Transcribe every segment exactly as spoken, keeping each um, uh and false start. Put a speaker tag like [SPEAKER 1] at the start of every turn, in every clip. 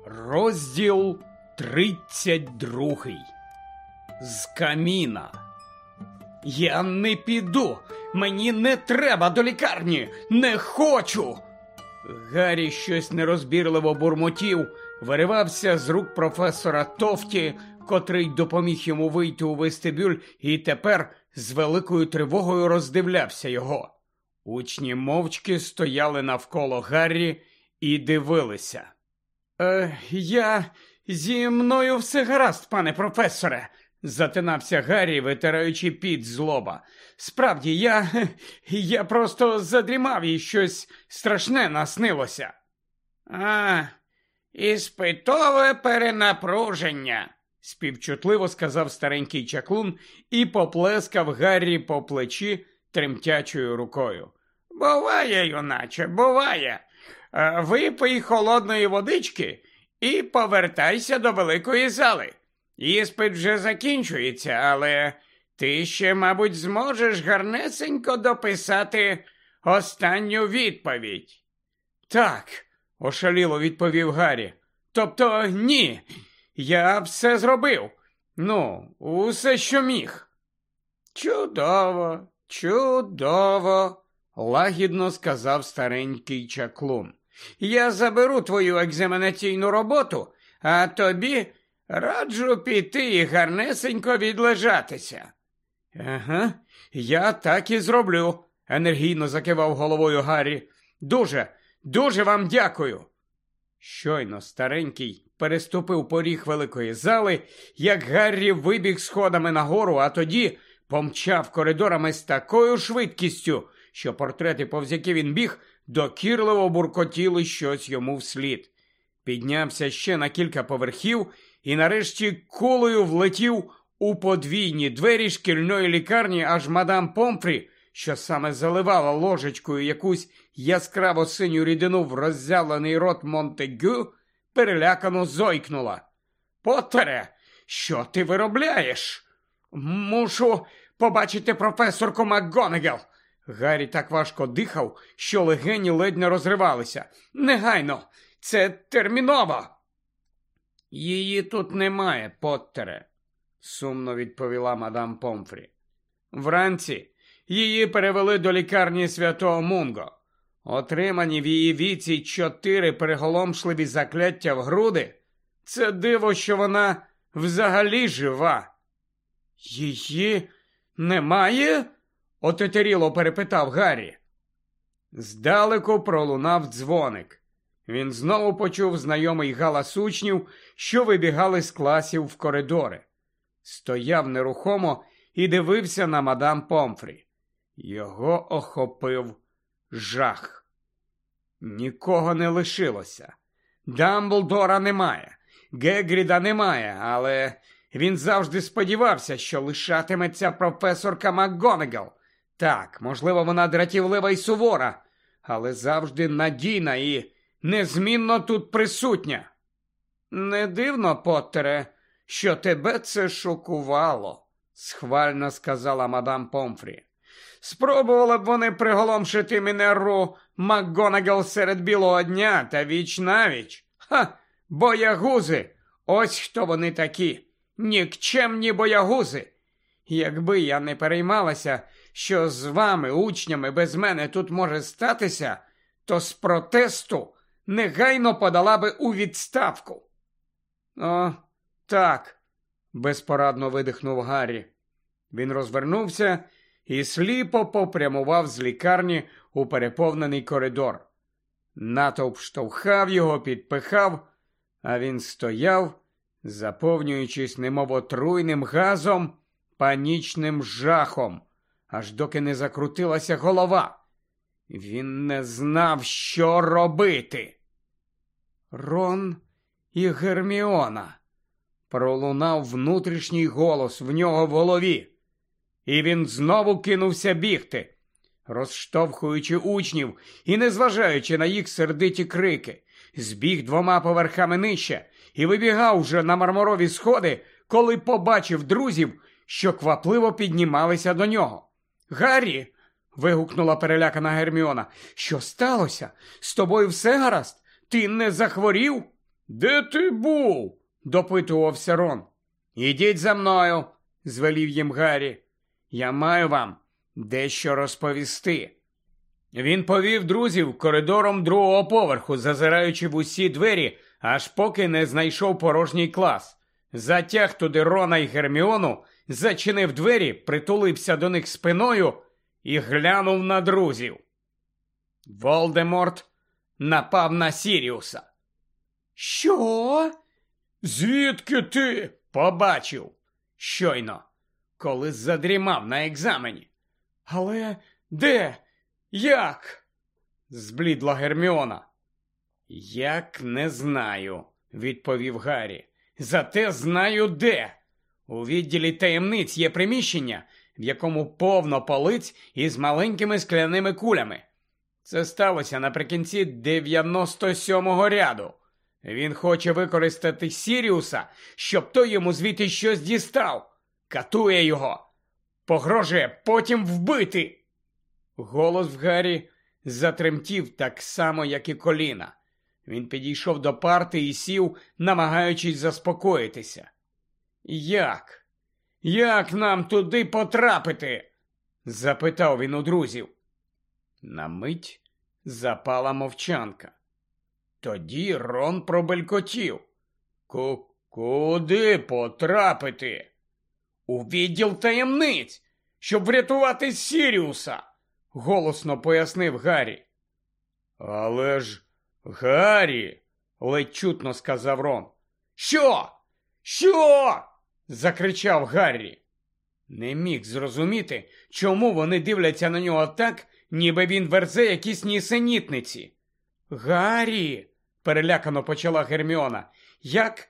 [SPEAKER 1] Розділ тридцять другий. З каміна. Я не піду. Мені не треба до лікарні. Не хочу. Гаррі щось нерозбірливо бурмотів, виривався з рук професора Тофті, котрий допоміг йому вийти у вестибюль, і тепер з великою тривогою роздивлявся його. Учні мовчки стояли навколо Гаррі і дивилися. Е, я... зі мною все гаразд, пане професоре, затинався Гаррі, витираючи піт з лоба. Справді, я... я просто задрімав і щось страшне наснилося. А, іспитове перенапруження, співчутливо сказав старенький чаклун і поплескав Гаррі по плечі тремтячою рукою. Буває, юначе, буває. Випий холодної водички і повертайся до великої зали. Іспит вже закінчується, але ти ще, мабуть, зможеш гарнесенько дописати останню відповідь. Так, ошаліло відповів Гаррі. Тобто ні, я все зробив. Ну, усе, що міг. Чудово, чудово, лагідно сказав старенький чаклун. Я заберу твою екзаменаційну роботу, а тобі раджу піти і гарнесенько відлежатися. Ага, я так і зроблю, енергійно закивав головою Гаррі. Дуже, дуже вам дякую. Щойно старенький переступив поріг великої зали, як Гаррі вибіг сходами нагору, а тоді помчав коридорами з такою швидкістю, що портрети, повз які він біг, докірливо буркотіли щось йому вслід. Піднявся ще на кілька поверхів і нарешті кулею влетів у подвійні двері шкільної лікарні, аж мадам Помфрі, що саме заливала ложечкою якусь яскраво синю рідину в роззявлений рот Монтегю, перелякано зойкнула. «Поттере, що ти виробляєш?» «Мушу побачити професорку МакГонагал!» Гаррі так важко дихав, що легені ледь не розривалися. «Негайно! Це терміново!» «Її тут немає, Поттере», – сумно відповіла мадам Помфрі. «Вранці її перевели до лікарні Святого Мунго. Отримані в її віці чотири приголомшливі закляття в груди – це диво, що вона взагалі жива». «Її немає?» – отетеріло перепитав Гаррі. Здалеку пролунав дзвоник. Він знову почув знайомий галас учнів, що вибігали з класів в коридори. Стояв нерухомо і дивився на мадам Помфрі. Його охопив жах. Нікого не лишилося. Дамблдора немає, Гегріда немає, але він завжди сподівався, що лишатиметься професорка МакГонагал. Так, можливо, вона дратівлива і сувора, але завжди надійна і незмінно тут присутня. «Не дивно, Поттере, що тебе це шокувало», – схвально сказала мадам Помфрі. «Спробували б вони приголомшити Мінерву МакГонагал серед білого дня та віч-навіч. Ха! Боягузи! Ось хто вони такі! Нікчемні боягузи! Якби я не переймалася, що з вами, учнями, без мене тут може статися, то з протесту негайно подала би у відставку». «О, так», – безпорадно видихнув Гаррі. Він розвернувся і сліпо попрямував з лікарні у переповнений коридор. Натовп штовхав його, підпихав, а він стояв, заповнюючись немов отруйним газом, панічним жахом, аж доки не закрутилася голова. Він не знав, що робити. «Рон і Герміона», – пролунав внутрішній голос в нього в голові. І він знову кинувся бігти, розштовхуючи учнів і незважаючи на їх сердиті крики. Збіг двома поверхами нижче і вибігав вже на мармурові сходи, коли побачив друзів, що квапливо піднімалися до нього. «Гаррі!» – вигукнула перелякана Герміона. «Що сталося? З тобою все гаразд? Ти не захворів?» Де ти був? Допитувався Рон. Ідіть за мною, звелів їм Гаррі. Я маю вам дещо розповісти. Він повів друзів коридором другого поверху, зазираючи в усі двері, аж поки не знайшов порожній клас. Затяг туди Рона й Герміону, зачинив двері, притулився до них спиною і глянув на друзів. Волдеморт напав на Сіріуса. Що? Звідки ти? Побачив. Щойно, коли задрімав на екзамені. Але де? Як? Зблідла Герміона. Як не знаю, відповів Гаррі. Зате знаю де. У відділі таємниць є приміщення, в якому повно полиць із маленькими скляними кулями. Це сталося наприкінці дев'яносто сьомого ряду. Він хоче використати Сіріуса, щоб той йому звідти щось дістав. Катує його. Погрожує потім вбити. Голос в Гаррі затремтів так само, як і коліна. Він підійшов до парти і сів, намагаючись заспокоїтися. Як? Як нам туди потрапити? Запитав він у друзів. На мить запала мовчанка. Тоді Рон пробелькотів. Ку- Куди потрапити? У відділ таємниць, щоб врятувати Сіріуса, голосно пояснив Гаррі. Але ж, Гаррі, ледь чутно сказав Рон. Що? Що? Закричав Гаррі. Не міг зрозуміти, чому вони дивляться на нього так, ніби він верзе якісь нісенітниці. Гаррі, перелякано почала Герміона, як,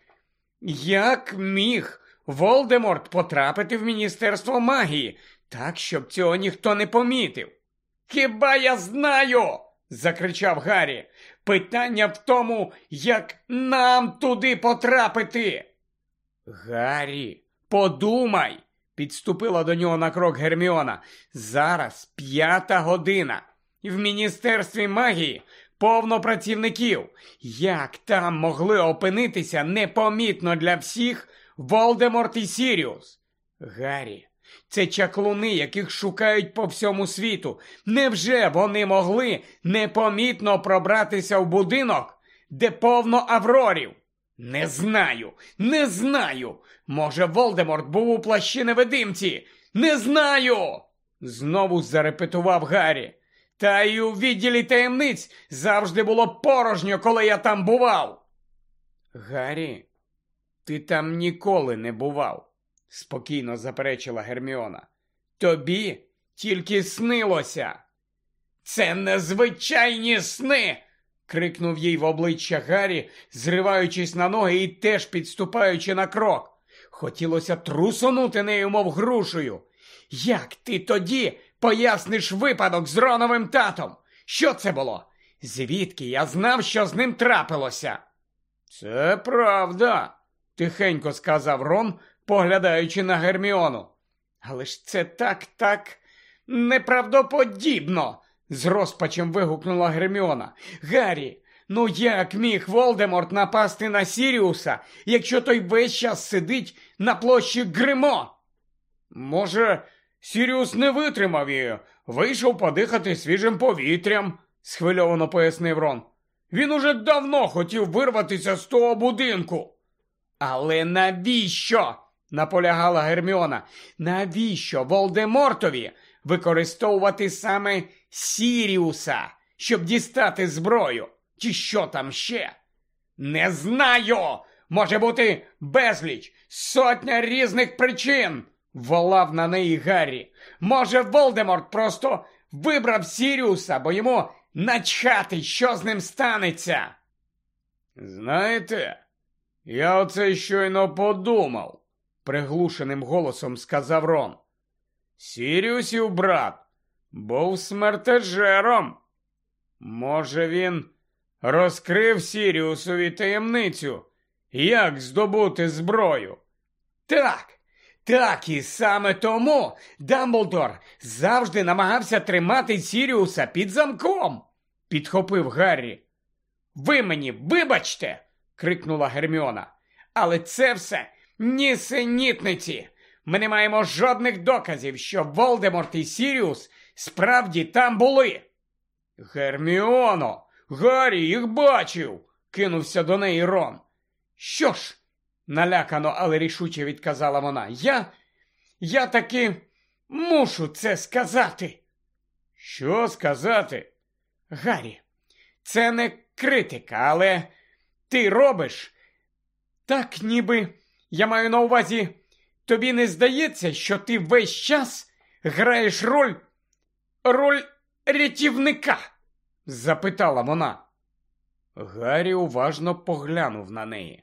[SPEAKER 1] як міг Волдеморт потрапити в Міністерство магії, так, щоб цього ніхто не помітив? Хіба я знаю? Закричав Гаррі. Питання в тому, як нам туди потрапити. Гаррі, подумай, підступила до нього на крок Герміона. Зараз п'ята година. В Міністерстві магії повно працівників. Як там могли опинитися непомітно для всіх Волдеморт і Сіріус? Гаррі, це чаклуни, яких шукають по всьому світу. Невже вони могли непомітно пробратися в будинок, де повно аврорів? Не знаю, не знаю. Може, Волдеморт був у плащі невидимці? Не знаю! Знову зарепетував Гаррі. Та й у відділі таємниць завжди було порожньо, коли я там бував. Гаррі, ти там ніколи не бував, спокійно заперечила Герміона. Тобі тільки снилося. Це незвичайні сни! Крикнув їй в обличчя Гаррі, зриваючись на ноги і теж підступаючи на крок. Хотілося трусонути нею, мов грушею. Як ти тоді поясниш випадок з Роновим татом? Що це було? Звідки я знав, що з ним трапилося? Це правда, тихенько сказав Рон, поглядаючи на Герміону. Але ж це так, так неправдоподібно, з розпачем вигукнула Герміона. Гаррі, ну як міг Волдеморт напасти на Сіріуса, якщо той весь час сидить на площі Гримо? Може, Сіріус не витримав і вийшов подихати свіжим повітрям, схвильовано пояснив Рон. Він уже давно хотів вирватися з того будинку. Але навіщо? Наполягала Герміона. Навіщо Волдемортові використовувати саме Сіріуса, щоб дістати зброю? Чи що там ще? Не знаю! Може бути безліч, сотня різних причин! Волав на неї Гаррі. Може, Волдеморт просто вибрав Сіріуса, бо йому начхати, що з ним станеться? Знаєте, я оце щойно подумав, приглушеним голосом сказав Рон. Сіріусів брат був смертежером. Може, він розкрив Сіріусові таємницю, як здобути зброю? Так, так і саме тому Дамблдор завжди намагався тримати Сіріуса під замком, підхопив Гаррі. Ви мені вибачте, крикнула Герміона. Але це все нісенітниці. Ми не маємо жодних доказів, що Волдеморт і Сіріус справді там були. Герміоно, Гаррі їх бачив, кинувся до неї Рон. Що ж, налякано, але рішуче відказала вона, я, я таки мушу це сказати. Що сказати? Гаррі, це не критика, але ти робиш так, ніби, я маю на увазі, тобі не здається, що ти весь час граєш роль, роль рятівника? Запитала вона. Гаррі уважно поглянув на неї.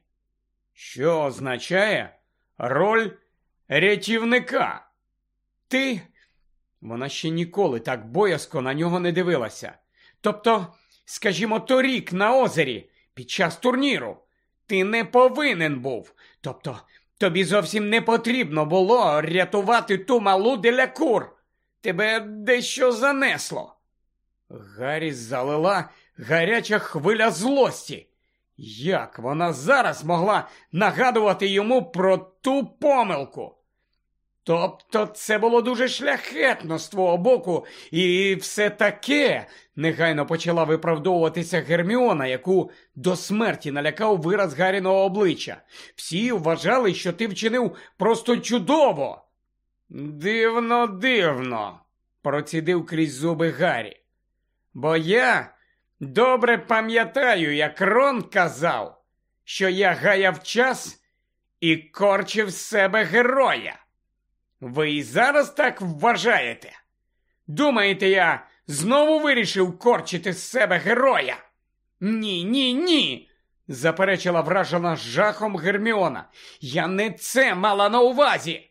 [SPEAKER 1] Що означає роль рятівника? Ти... Вона ще ніколи так боязко на нього не дивилася. Тобто, скажімо, торік на озері, під час турніру, ти не повинен був. Тобто, тобі зовсім не потрібно було рятувати ту малу Делякур. Тебе дещо занесло. Гаррі залила гаряча хвиля злості. Як вона зараз могла нагадувати йому про ту помилку? Тобто це було дуже шляхетно з твого боку, і все таке, негайно почала виправдовуватися Герміона, яку до смерті налякав вираз Гарріного обличчя. Всі вважали, що ти вчинив просто чудово. Дивно, дивно, процідив крізь зуби Гаррі. Бо я добре пам'ятаю, як Рон казав, що я гаяв час і корчив з себе героя. Ви і зараз так вважаєте? Думаєте, я знову вирішив корчити з себе героя? Ні, ні, ні, заперечила вражена жахом Герміона. Я не це мала на увазі.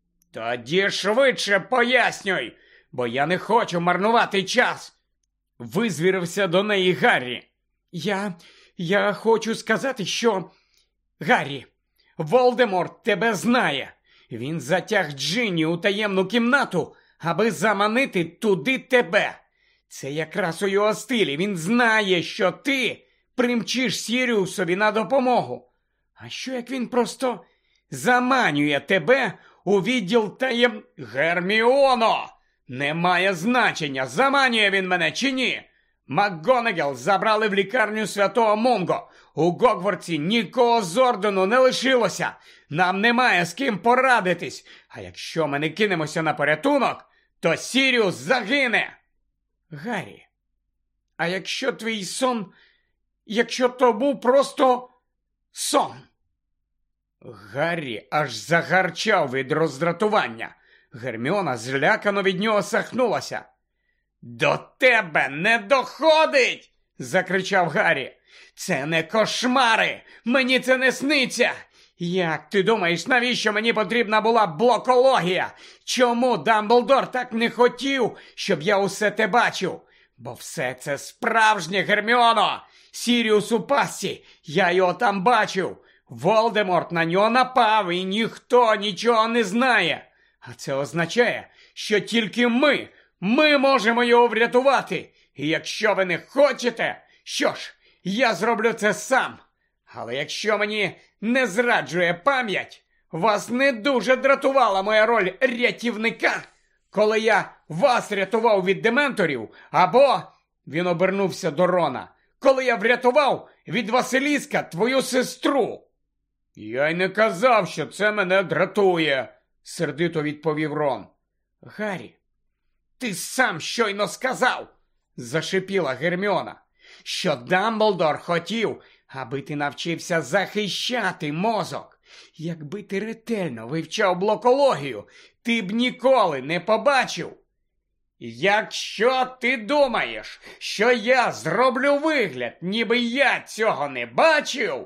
[SPEAKER 1] Тоді швидше пояснюй, бо я не хочу марнувати час. Визвірився до неї Гаррі. Я, я хочу сказати, що... Гаррі, Волдеморт тебе знає. Він затяг Джинні у таємну кімнату, аби заманити туди тебе. Це якраз у його стилі. Він знає, що ти примчиш Сіріусові на допомогу. А що, як він просто заманює тебе у відділ таєм... Герміоно! Немає значення, заманює він мене чи ні. МакГонагал забрали в лікарню Святого Мунго. У Гогвартсі нікого з Ордену не лишилося. Нам немає з ким порадитись. А якщо ми не кинемося на порятунок, то Сіріус загине. Гаррі, а якщо твій сон, якщо то був просто сон? Гаррі аж загарчав від роздратування. Герміона злякано від нього сахнулася. «До тебе не доходить!» – закричав Гаррі. «Це не кошмари! Мені це не сниться! Як ти думаєш, навіщо мені потрібна була блокологія? Чому Дамблдор так не хотів, щоб я усе те бачив? Бо все це справжнє, Герміоно! Сіріус у пастці, я його там бачив! Волдеморт на нього напав, і ніхто нічого не знає! А це означає, що тільки ми, ми можемо його врятувати! І якщо ви не хочете, що ж, я зроблю це сам! Але якщо мені не зраджує пам'ять, вас не дуже дратувала моя роль рятівника, коли я вас рятував від дементорів, або, він обернувся до Рона, коли я врятував від Василіска твою сестру. Я й не казав, що це мене дратує, сердито відповів Рон. Гаррі, ти сам щойно сказав, зашипіла Герміона, що Дамблдор хотів, аби ти навчився захищати мозок. Якби ти ретельно вивчав блокологію, ти б ніколи не побачив. Якщо ти думаєш, що я зроблю вигляд, ніби я цього не бачив,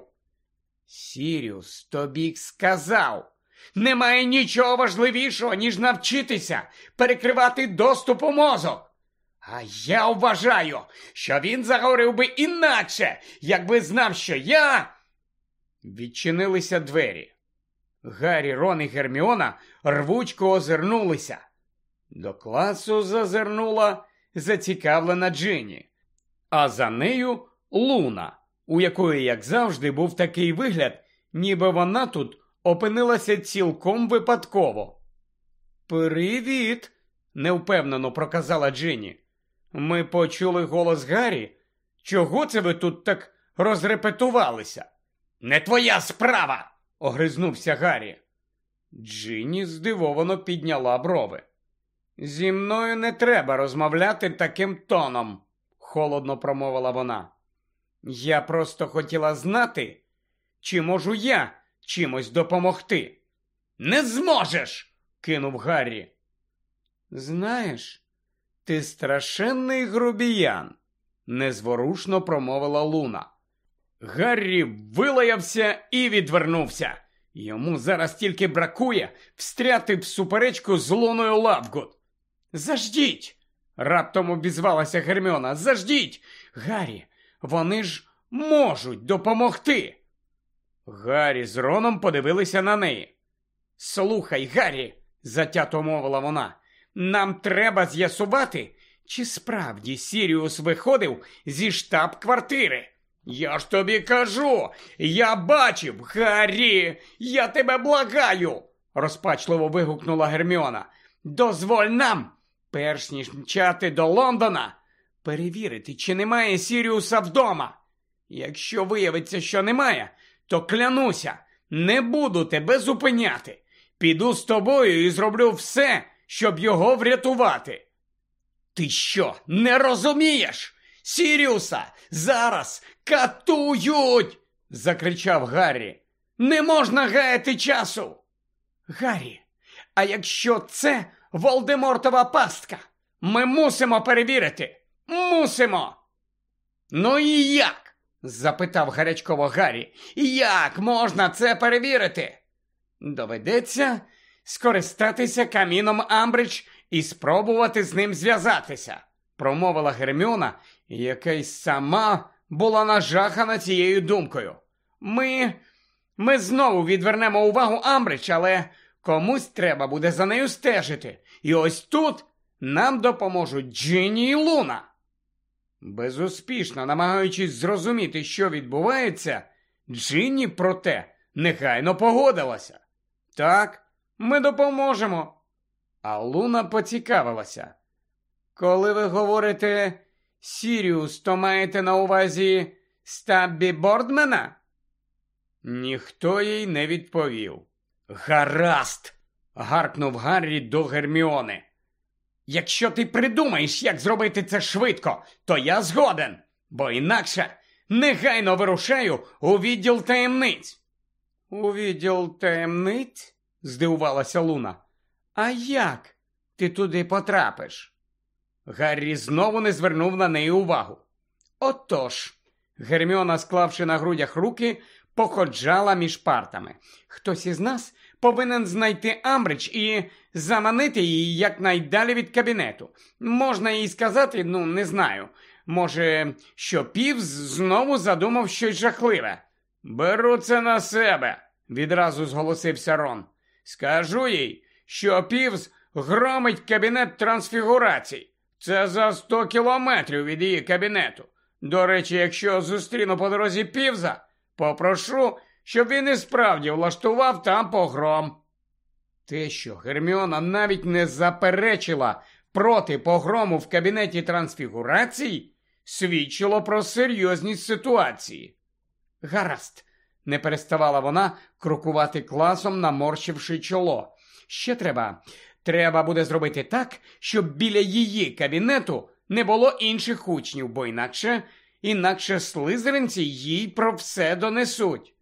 [SPEAKER 1] Сіріус тобі сказав, немає нічого важливішого, ніж навчитися перекривати доступ у мозок. А я вважаю, що він заговорив би інакше, якби знав, що я... Відчинилися двері. Гаррі, Рон і Герміона рвучко озирнулися. До класу зазирнула зацікавлена Джинні, а за нею Луна, у якої, як завжди, був такий вигляд, ніби вона тут опинилася цілком випадково. «Привіт!» – невпевнено проказала Джинні. «Ми почули голос Гаррі. Чого це ви тут так розрепетувалися?» «Не твоя справа!» – огризнувся Гаррі. Джинні здивовано підняла брови. «Зі мною не треба розмовляти таким тоном», – холодно промовила вона. «Я просто хотіла знати, чи можу я чимось допомогти». «Не зможеш!» – кинув Гаррі. «Знаєш, ти страшенний грубіян», – незворушно промовила Луна. Гаррі вилаявся і відвернувся. Йому зараз тільки бракує встряти в суперечку з Луною Лавгуд. «Заждіть!» – раптом обізвалася Герміона. «Заждіть! Гаррі, вони ж можуть допомогти!» Гаррі з Роном подивилися на неї. «Слухай, Гаррі!» – затято мовила вона. «Нам треба з'ясувати, чи справді Сіріус виходив зі штаб-квартири». «Я ж тобі кажу! Я бачив! Гаррі! Я тебе благаю!» – розпачливо вигукнула Герміона. «Дозволь нам, перш ніж мчати до Лондона, перевірити, чи немає Сіріуса вдома. Якщо виявиться, що немає, то клянуся, не буду тебе зупиняти. Піду з тобою і зроблю все, щоб його врятувати». «Ти що, не розумієш? Сіріуса зараз катують!» – закричав Гаррі. «Не можна гаяти часу!» «Гаррі, а якщо це Волдемортова пастка? Ми мусимо перевірити! Мусимо!» «Ну і як?» – запитав гарячково Гаррі. «Як можна це перевірити?» «Доведеться скористатися каміном Амбридж і спробувати з ним зв'язатися», – промовила Герміона, яка й сама була нажахана цією думкою. Ми... ми знову відвернемо увагу Амбридж, але комусь треба буде за нею стежити. І ось тут нам допоможуть Джинні і Луна». Безуспішно намагаючись зрозуміти, що відбувається, Джинні, проте, негайно погодилася. «Так, ми допоможемо». А Луна поцікавилася. «Коли ви говорите Сіріус, то маєте на увазі Стаббі Бордмена?» Ніхто їй не відповів. «Гаразд!» – гаркнув Гаррі до Герміони. «Якщо ти придумаєш, як зробити це швидко, то я згоден, бо інакше негайно вирушаю у відділ таємниць». «У відділ таємниць?» – здивувалася Луна. «А як ти туди потрапиш?» Гаррі знову не звернув на неї увагу. «Отож», – Герміона, склавши на грудях руки, походжала між партами. «Хтось із нас повинен знайти Амбридж і заманити її якнайдалі від кабінету. Можна їй сказати, ну, не знаю, може, що Півз знову задумав щось жахливе». «Беру це на себе», – відразу зголосився Рон. «Скажу їй, що Півз громить кабінет трансфігурацій. Це за сто кілометрів від її кабінету. До речі, якщо зустріну по дорозі Півза, попрошу, щоб він і справді влаштував там погром». Те, що Герміона навіть не заперечила проти погрому в кабінеті трансфігурацій, свідчило про серйозність ситуації. «Гаразд», – не переставала вона крокувати класом, наморщивши чоло. «Ще треба... Треба буде зробити так, щоб біля її кабінету не було інших учнів, бо інакше, інакше слизеринці їй про все донесуть.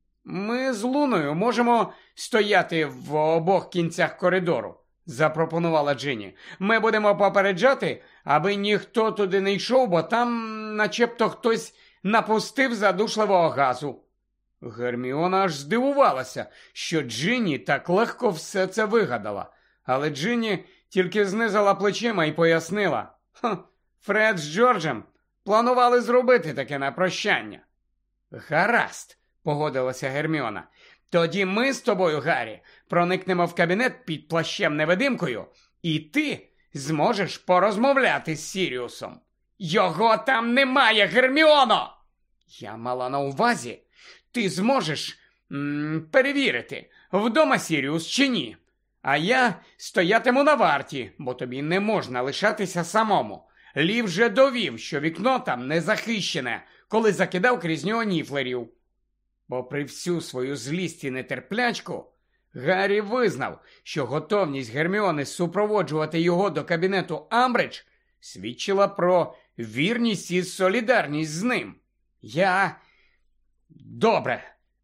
[SPEAKER 1] Ми з Луною можемо стояти в обох кінцях коридору», – запропонувала Джинні. «Ми будемо попереджати, аби ніхто туди не йшов, бо там начебто хтось напустив задушливого газу». Герміона аж здивувалася, що Джинні так легко все це вигадала. Але Джинні тільки знизала плечима і пояснила. «Ха, Фред з Джорджем планували зробити таке на прощання». «Гаразд», – погодилася Герміона. «Тоді ми з тобою, Гаррі, проникнемо в кабінет під плащем-невидимкою, і ти зможеш порозмовляти з Сіріусом». «Його там немає, Герміоно!» Я мала на увазі, ти зможеш м, перевірити, вдома Сіріус чи ні. А я стоятиму на варті, бо тобі не можна лишатися самому. Лі вже довів, що вікно там не захищене, коли закидав крізь нього ніфлерів. Попри всю свою злість і нетерплячку, Гаррі визнав, що готовність Герміони супроводжувати його до кабінету Амбридж свідчила про вірність і солідарність з ним. Я... Добре.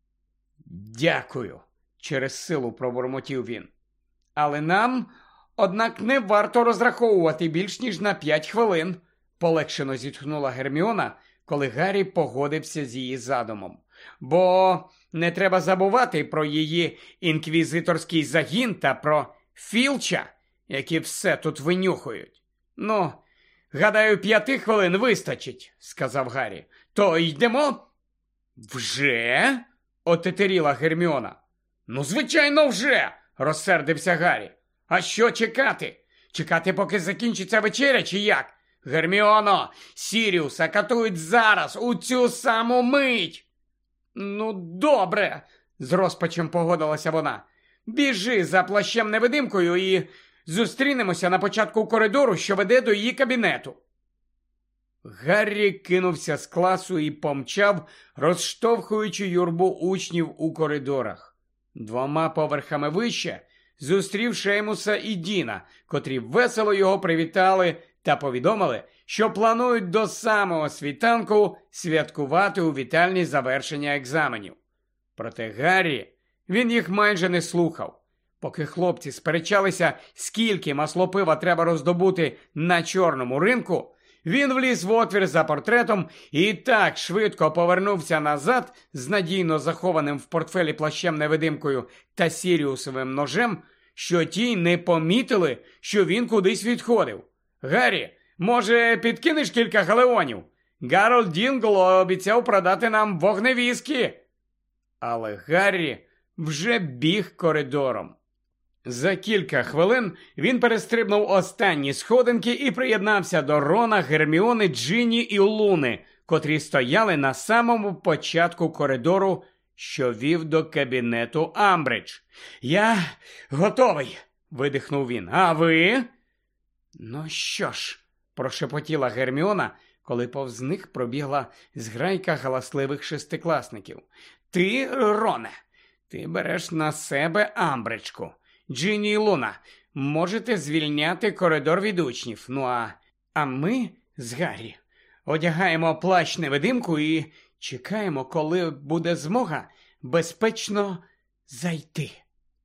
[SPEAKER 1] Дякую, через силу пробурмотів він. Але нам, однак, не варто розраховувати більш ніж на п'ять хвилин, полегшено зітхнула Герміона, коли Гаррі погодився з її задумом. Бо не треба забувати про її інквізиторський загін та про Філча, які все тут винюхують. Ну, гадаю, п'яти хвилин вистачить, сказав Гаррі. То йдемо? Вже? Отетеріла Герміона. Ну, звичайно, вже, розсердився Гаррі. А що чекати? Чекати, поки закінчиться вечеря, чи як? Герміоно, Сіріуса катують зараз, у цю саму мить. Ну, добре, з розпачем погодилася вона. Біжи за плащем-невидимкою і зустрінемося на початку коридору, що веде до її кабінету. Гаррі кинувся з класу і помчав, розштовхуючи юрбу учнів у коридорах. Двома поверхами вище зустрів Шеймуса і Діна, котрі весело його привітали та повідомили, що планують до самого світанку святкувати у вітальні завершення екзаменів. Проте Гаррі, він їх майже не слухав. Поки хлопці сперечалися, скільки маслопива треба роздобути на чорному ринку, він вліз в отвір за портретом і так швидко повернувся назад з надійно захованим в портфелі плащем-невидимкою та Сіріусовим ножем, що ті не помітили, що він кудись відходив. «Гаррі, може, підкинеш кілька галеонів? Гарольд Дінгло обіцяв продати нам вогневіски». Але Гаррі вже біг коридором. За кілька хвилин він перестрибнув останні сходинки і приєднався до Рона, Герміони, Джинні і Луни, котрі стояли на самому початку коридору, що вів до кабінету Амбридж. «Я готовий», – видихнув він. «А ви?» «Ну що ж», – прошепотіла Герміона, коли повз них пробігла зграйка галасливих шестикласників. «Ти, Роне, ти береш на себе Амбриджку. Джинні і Луна, можете звільняти коридор від учнів. Ну а, а ми з Гаррі одягаємо плащ-невидимку і чекаємо, коли буде змога безпечно зайти».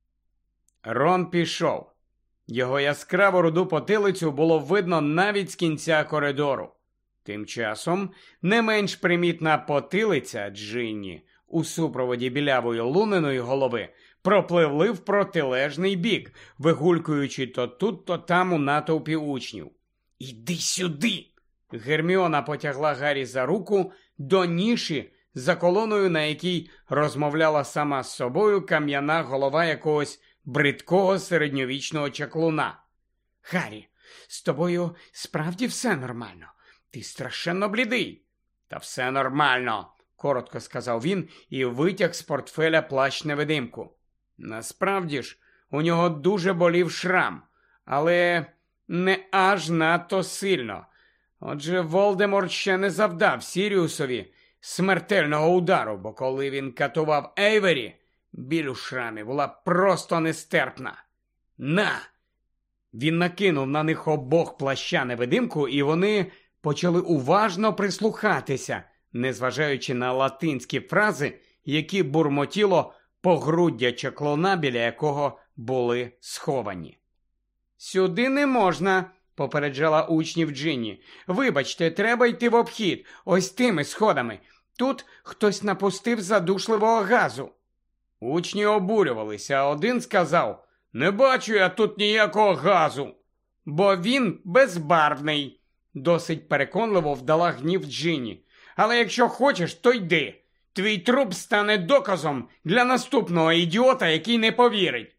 [SPEAKER 1] Рон пішов. Його яскраву руду потилицю було видно навіть з кінця коридору. Тим часом не менш примітна потилиця Джинні у супроводі білявої Луниної голови пропливли в протилежний бік, вигулькуючи то тут, то там у натовпі учнів. «Іди сюди!» Герміона потягла Гаррі за руку до ніші за колоною, на якій розмовляла сама з собою кам'яна голова якогось бридкого середньовічного чаклуна. «Гаррі, з тобою справді все нормально? Ти страшенно блідий». «Та все нормально», – коротко сказав він і витяг з портфеля плащ-невидимку. Насправді ж, у нього дуже болів шрам, але не аж надто сильно. Отже, Волдеморт ще не завдав Сіріусові смертельного удару, бо коли він катував Ейвері, біль у шрамі була просто нестерпна. «На!» Він накинув на них обох плаща-невидимку, і вони почали уважно прислухатися, незважаючи на латинські фрази, які бурмотіло погруддя чаклуна, біля якого були сховані. «Сюди не можна», – попереджала учнів Джинні. «Вибачте, треба йти в обхід, ось тими сходами. Тут хтось напустив задушливого газу». Учні обурювалися, а один сказав: «Не бачу я тут ніякого газу». «Бо він безбарвний», – досить переконливо вдала гнів Джинні. «Але якщо хочеш, то йди. Твій труп стане доказом для наступного ідіота, який не повірить».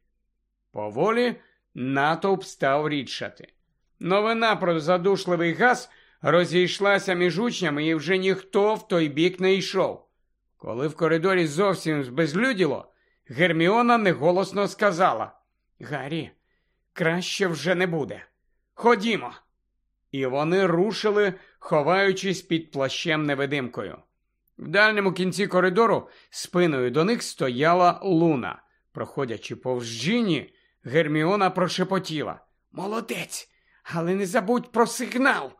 [SPEAKER 1] Поволі натовп став рідшати. Новина про задушливий газ розійшлася між учнями і вже ніхто в той бік не йшов. Коли в коридорі зовсім збезлюділо, Герміона неголосно сказала: «Гаррі, краще вже не буде. Ходімо!» І вони рушили, ховаючись під плащем-невидимкою. В дальньому кінці коридору спиною до них стояла Луна. Проходячи повз Джині, Герміона прошепотіла: «Молодець, але не забудь про сигнал!»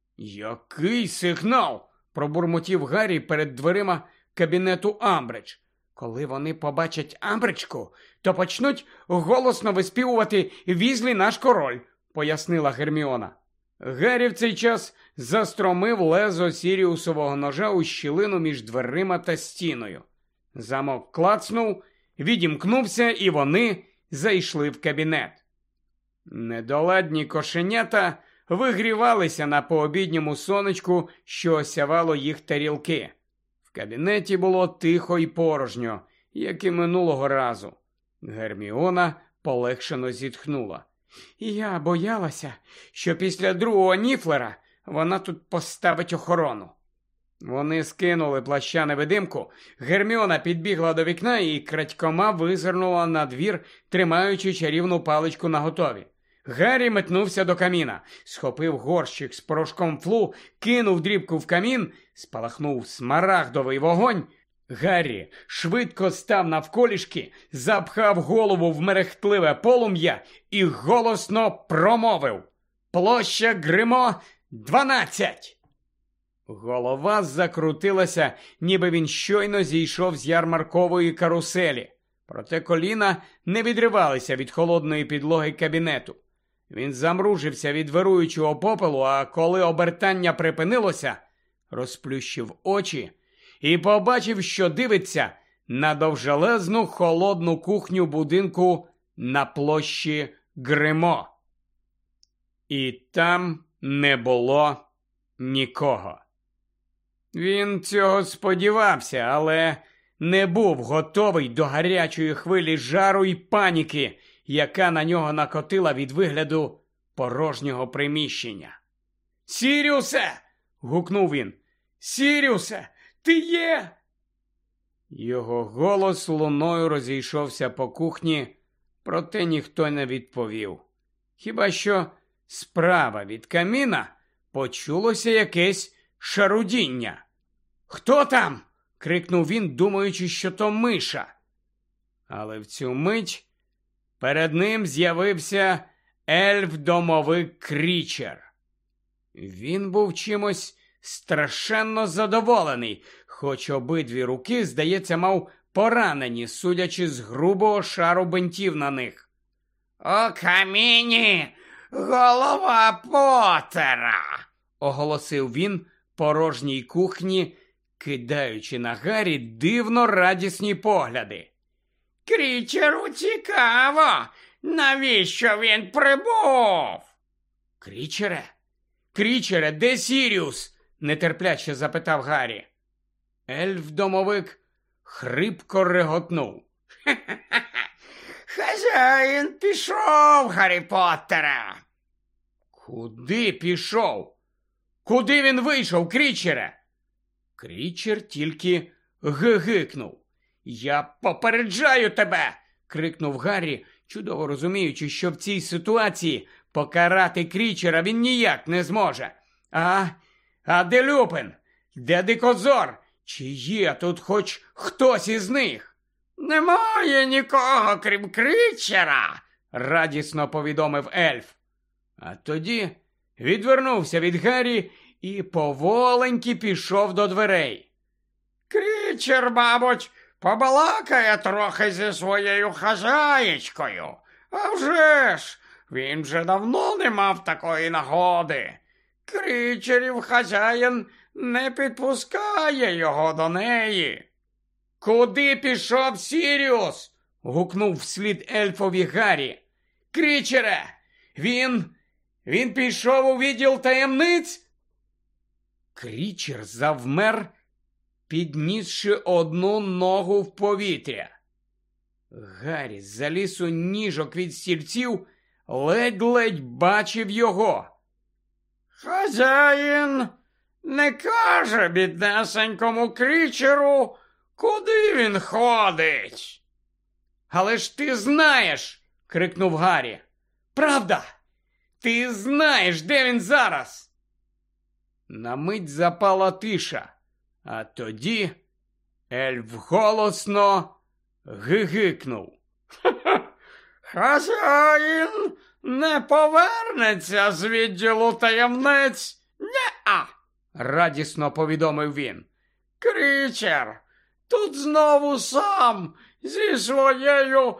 [SPEAKER 1] «Який сигнал?» – пробурмотів Гаррі перед дверима кабінету Амбридж. «Коли вони побачать Амбриджку, то почнуть голосно виспівувати «Візлі наш король», – пояснила Герміона. Гаррі в цей час застромив лезо Сіріусового ножа у щілину між дверима та стіною. Замок клацнув, відімкнувся, і вони зайшли в кабінет. Недоладні кошенята вигрівалися на пообідньому сонечку, що осявало їх тарілки. В кабінеті було тихо й порожньо, як і минулого разу. Герміона полегшено зітхнула. «Я боялася, що після другого Ніфлера вона тут поставить охорону». Вони скинули плаща-невидимку, Герміона підбігла до вікна і крадькома визирнула на двір, тримаючи чарівну паличку наготові. Гаррі метнувся до каміна, схопив горщик з порошком флу, кинув дрібку в камін, спалахнув смарагдовий вогонь. Гаррі швидко став навколішки, запхав голову в мерехтливе полум'я і голосно промовив: «Площа Гримо дванадцять!» Голова закрутилася, ніби він щойно зійшов з ярмаркової каруселі. Проте коліна не відривалися від холодної підлоги кабінету. Він замружився від вируючого попелу, а коли обертання припинилося, розплющив очі і побачив, що дивиться на довжелезну холодну кухню будинку на площі Гримо. І там не було нікого. Він цього сподівався, але не був готовий до гарячої хвилі жару і паніки, яка на нього накотила від вигляду порожнього приміщення. «Сіріусе!» – гукнув він. «Сіріусе, ти є?» Його голос луною розійшовся по кухні, проте ніхто не відповів. Хіба що справа від каміна почулося якесь шарудіння. «Хто там?» – крикнув він, думаючи, що то миша. Але в цю мить перед ним з'явився ельф-домовик Крічер. Він був чимось страшенно задоволений, хоч обидві руки, здається, мав поранені, судячи з грубого шару бинтів на них. «У каміні голова Поттера!» – оголосив він порожній кухні, кидаючи на Гаррі дивно радісні погляди. «Крічеру цікаво, навіщо він прибув?» «Крічере? Крічере, де Сіріус?» – нетерпляче запитав Гаррі. Ельф-домовик хрипко реготнув. «Ха-ха-ха! Хазяїн пішов, Гаррі Поттере!» «Куди пішов? Куди він вийшов, Крічере?» Крічер тільки гигикнув. «Я попереджаю тебе!» – крикнув Гаррі, чудово розуміючи, що в цій ситуації покарати Крічера він ніяк не зможе. А, а де Люпин? Де Дикозор? Чи є тут хоч хтось із них? «Немає нікого, крім Крічера!» – радісно повідомив ельф. А тоді відвернувся від Гаррі і поволеньки пішов до дверей. «Крічер, мабуть, побалакає трохи зі своєю хазяєчкою. А вже ж, він вже давно не мав такої нагоди. Крічерів хазяїн не підпускає його до неї». «Куди пішов Сіріус?» – гукнув вслід ельфові Гаррі. «Крічере, він... він пішов у відділ таємниць?» Крічер завмер, піднісши одну ногу в повітря. Гаррі заліз у ніжок від стільців, ледь-ледь бачив його. Хазяїн не каже біднесенькому Крічеру, куди він ходить. Але ж ти знаєш, крикнув Гаррі. Правда, ти знаєш, де він зараз. На мить запала тиша, а тоді ельф голосно гигикнув. Хазяїн не повернеться з відділу таємниць. Не-а, радісно повідомив він. Крічер тут знову сам зі своєю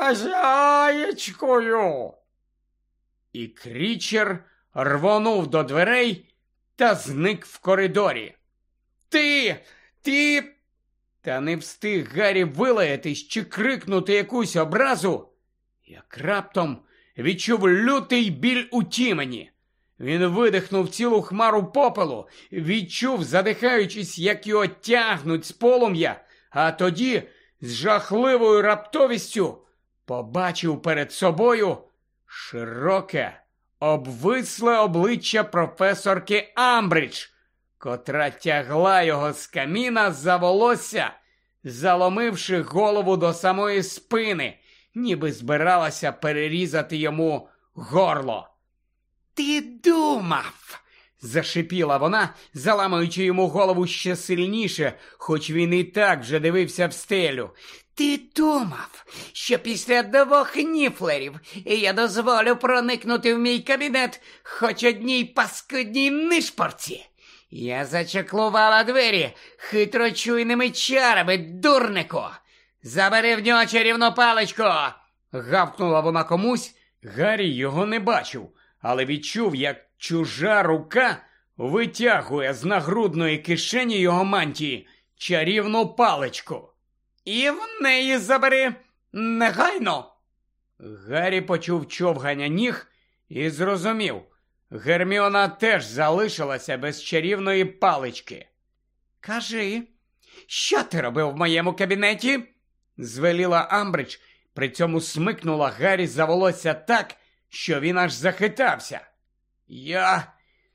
[SPEAKER 1] хазяєчкою. І Крічер рвонув до дверей та зник в коридорі. Ти, ти... Та не встиг Гаррі вилаятись чи крикнути якусь образу, як раптом відчув лютий біль у тімені. Він видихнув цілу хмару попелу, відчув, задихаючись, як його тягнуть з полум'я, а тоді з жахливою раптовістю побачив перед собою широке, обвисле обличчя професорки Амбридж, котра тягла його з каміна за волосся, заломивши голову до самої спини, ніби збиралася перерізати йому горло. «Ти думав!» – зашипіла вона, заламуючи йому голову ще сильніше, хоч він і так вже дивився в стелю. «Ти думав, що після двох ніфлерів я дозволю проникнути в мій кабінет хоч одній паскудній нишпорці? Я зачеклувала двері хитрочуйними чарами, дурнику! Забери в нього чарівну паличку!» Гавкнула вона комусь. Гаррі його не бачив, але відчув, як чужа рука витягує з нагрудної кишені його мантії чарівну паличку. «І в неї забери негайно!» Гаррі почув човгання ніг і зрозумів. Герміона теж залишилася без чарівної палички. «Кажи, що ти робив в моєму кабінеті?» звеліла Амбридж, при цьому смикнула Гаррі за волосся так, що він аж захитався. «Я...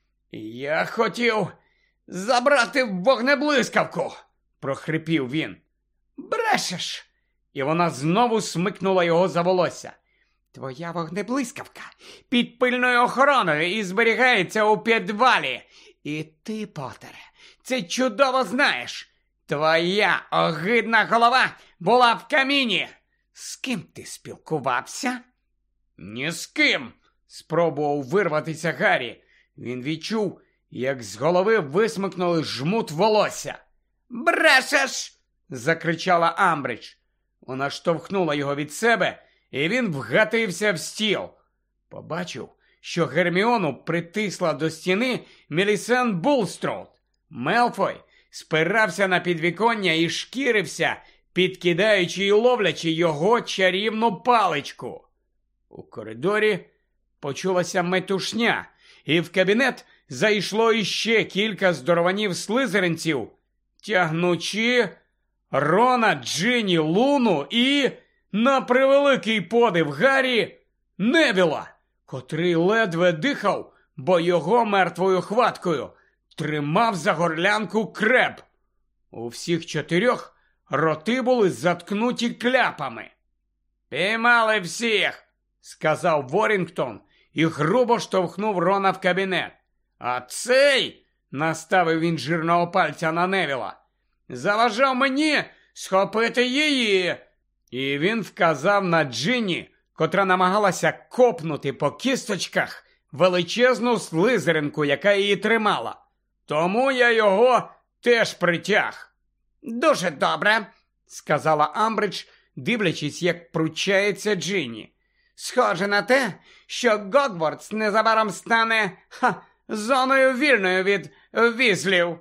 [SPEAKER 1] я хотів забрати вогнеблискавку!» прохрипів він. «Брешеш!» І вона знову смикнула його за волосся. «Твоя вогнеблискавка під пильною охороною і зберігається у підвалі. І ти, Поттере, це чудово знаєш. Твоя огидна голова була в каміні. З ким ти спілкувався?» «Ні з ким!» – спробував вирватися Гаррі. Він відчув, як з голови висмикнули жмут волосся. «Брешеш!» – закричала Амбридж. Вона штовхнула його від себе, і він вгатився в стіл. Побачив, що Герміону притисла до стіни Мілісент Булстроуд. Мелфой спирався на підвіконня і шкірився, підкидаючи і ловлячи його чарівну паличку. У коридорі почулася метушня, і в кабінет зайшло іще кілька здорованів слизеринців, тягнучи Рона, Джинні, Луну і, на превеликий подив Гаррі, Невіла, котрий ледве дихав, бо його мертвою хваткою тримав за горлянку Креб. У всіх чотирьох роти були заткнуті кляпами. «Піймали всіх!» – сказав Ворінгтон і грубо штовхнув Рона в кабінет. «А цей!» – наставив він жирного пальця на Невіла. «Заважав мені схопити її!» І він вказав на Джинні, котра намагалася копнути по кісточках величезну слизеринку, яка її тримала. «Тому я його теж притяг». «Дуже добре», – сказала Амбридж, дивлячись, як пручається Джинні. «Схоже на те, що Гогвартс незабаром стане ха, зоною вільною від візлів».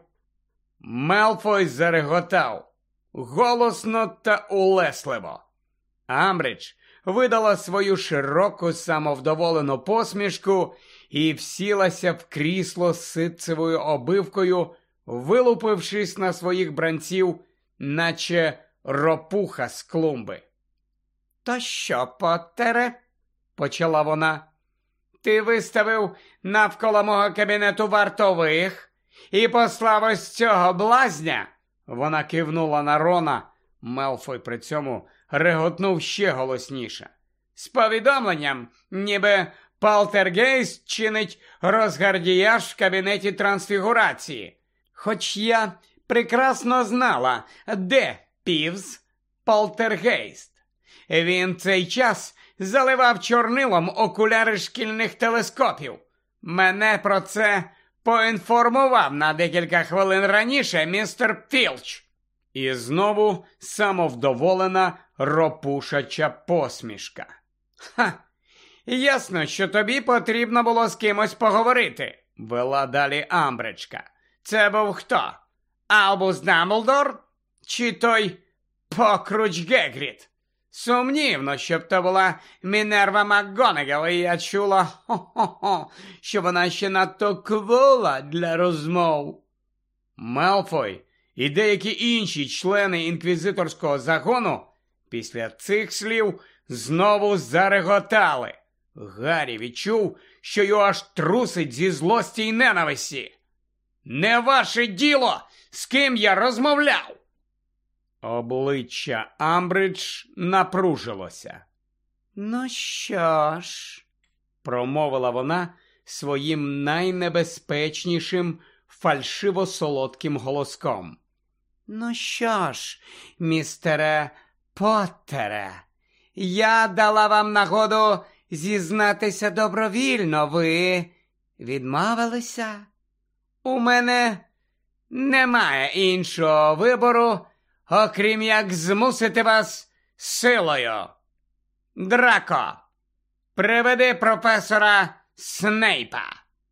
[SPEAKER 1] Мелфой зареготав, голосно та улесливо. Амбридж видала свою широку самовдоволену посмішку і всілася в крісло з ситцевою обивкою, вилупившись на своїх бранців, наче ропуха з клумби. «То що, Поттере?» – почала вона. Ти виставив навколо мого кабінету вартових і послав ось цього блазня?» Вона кивнула на Рона. Мелфой при цьому реготнув ще голосніше. «З повідомленням, ніби полтергейст чинить розгардіяж в кабінеті трансфігурації. Хоч я прекрасно знала, де Півз полтергейст. Він цей час заливав чорнилом окуляри шкільних телескопів. Мене про це поінформував на декілька хвилин раніше містер Філч». І знову самовдоволена ропушача посмішка. «Ха! Ясно, що тобі потрібно було з кимось поговорити», – вела далі Амбриджка. «Це був хто? Албус Дамблдор? Чи той покруч Гегрід? Сумнівно, щоб то була Мінерва МакГонагал, і я чула, хо-хо-хо, що вона ще надто квола для розмов». Мелфой і деякі інші члени інквізиторського загону після цих слів знову зареготали. Гаррі відчув, що його аж трусить зі злості й ненависті. «Не ваше діло, з ким я розмовляв!» Обличчя Амбридж напружилося. «Ну що ж», – промовила вона своїм найнебезпечнішим фальшиво-солодким голоском. «Ну що ж, містере Поттере, я дала вам нагоду зізнатися добровільно, ви відмовилися? У мене немає іншого вибору, окрім як змусити вас силою. Драко, приведи професора Снейпа».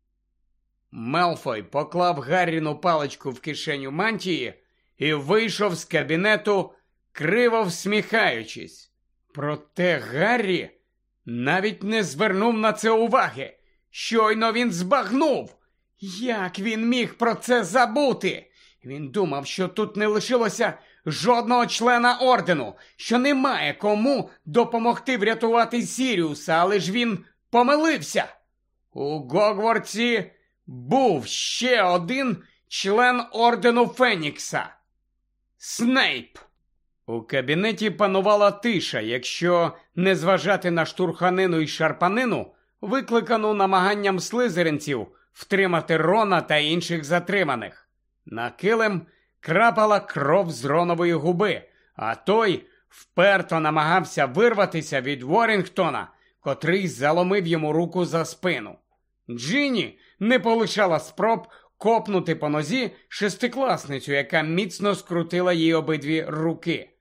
[SPEAKER 1] Мелфой поклав Гарріну паличку в кишеню мантії і вийшов з кабінету, криво всміхаючись. Проте Гаррі навіть не звернув на це уваги. Щойно він збагнув. Як він міг про це забути? Він думав, що тут не лишилося жодного члена ордену, що немає кому допомогти врятувати Сіріуса, але ж він помилився. У Гогвартсі був ще один член ордену Фенікса – Снейп. У кабінеті панувала тиша, якщо не зважати на штурханину і шарпанину, викликану намаганням слизеринців втримати Рона та інших затриманих. На килим крапала кров з Ронової губи, а той вперто намагався вирватися від Ворінгтона, котрий заломив йому руку за спину. Джинні не полишала спроб копнути по нозі шестикласницю, яка міцно скрутила їй обидві руки.